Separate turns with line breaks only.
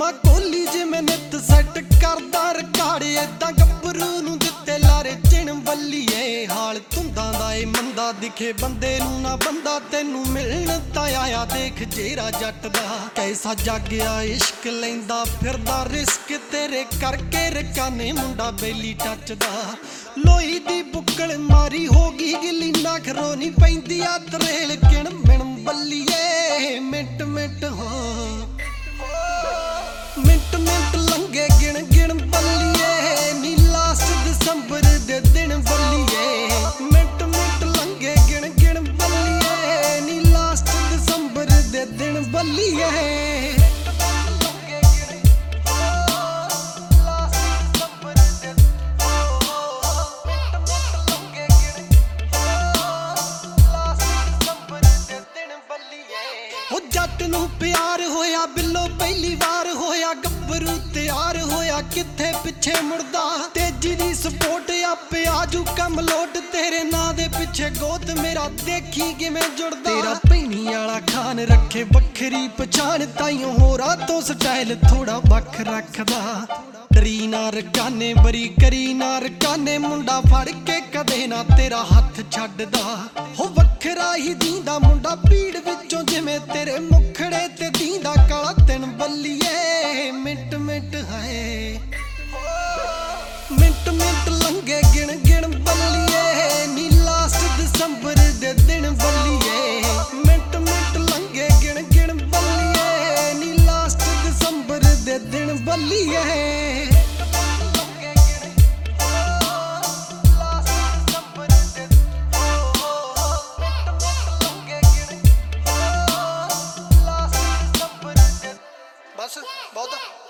ਲਾਉਂਦਾ ਕੋਲੀ ਜਿਵੇਂ ਨਿੱਤ ਸੈੱਟ ਕਰਦਾ ਰਿਕਾਰਡ ਏਦਾਂ ਗੱਭਰੂ ਨੂੰ ਦਿੱਤੇ ਲਾਰੇ ਚਿਣ ਬੱਲੀਏ ਹਾਲ ਧੁੰਦਾਂ ਦਾ ਏ ਮੰਦਾ ਦਿਖੇ ਬੰਦੇ ਨੂੰ ਨਾ ਬੰਦਾ ਤੈਨੂੰ ਮਿਲਣ ਤਾਂ ਆਇਆ ਦੇਖ ਜੇਰਾ ਜੱਟ ਦਾ ਕੈਸਾ ਜਾਗਿਆ ਇਸ਼ਕ ਲੈਂਦਾ ਫਿਰਦਾ ਰਿਸਕ ਤੇਰੇ ਕਰਕੇ ਰਕਾਨੇ ਮੁੰਡਾ ਬੇਲੀ ਟੱਚਦਾ ਲੋਈ ਦੀ ਬੁੱਕਲ ਮਾਰੀ ਹੋ ਗਈ ਗਿੱਲੀ ਨਖਰੋ ਨਹੀਂ ਪੈਂਦੀ ਆ ਤਰੇਲ ਕਿਣ ਮਿਣ ਬੱਲੀਏ ਮਿੰਟ ਮਿੰਟ ਹੋ ਮਿੰਟ ਮਿੰਟ ਲੰਘੇ ਗਿਣ ਗਿਣ ਬੱਲੀਏ ਨੀ ਲਾਸਟ ਦਸੰਬਰ ਦੇ ਦਿਨ ਬੱਲੀਏ ਮਿੰਟ ਮਿੰਟ ਲੰਘੇ ਗਿਣ ਗਿਣ ਬੱਲੀਏ ਨੀ ਲਾਸਟ ਦਸੰਬਰ ਦੇ ਦਿਨ ਬੱਲੀਏ जट नू प्यार होया बिल्लो पहली बार होया गब्बरू तैयार होया किथे पिछे मुड़दा तेजी दी सपोर्ट आपे आजू कम लोट तेरे ना दे पिछे गोत मेरा देखी किवें जुड़दा तेरा भैनी वाला खान रखे बखरी पछाण ताइयों होरा तो स्टाइल थोड़ा बख रखदा डरी ना रकाने बरी करी ना रकाने मुंडा फड़ के कदे ना तेरा हथ छड्डदा हो वखरा ही दींदा मुंडा भीड़ विचों जिवें तेरे मुखड़े ते दींदा काला दिन बल्लीए मिंट मिंट है मिंट मिंट लंघे गिण गिण बल्लीए नी लास्ट दसंबर दे दिन बल्लीए मिंट मिंट लंघे गिण गिण बल्लीए नी लास्ट दसंबर दे दिन बल्लीए बस बहुत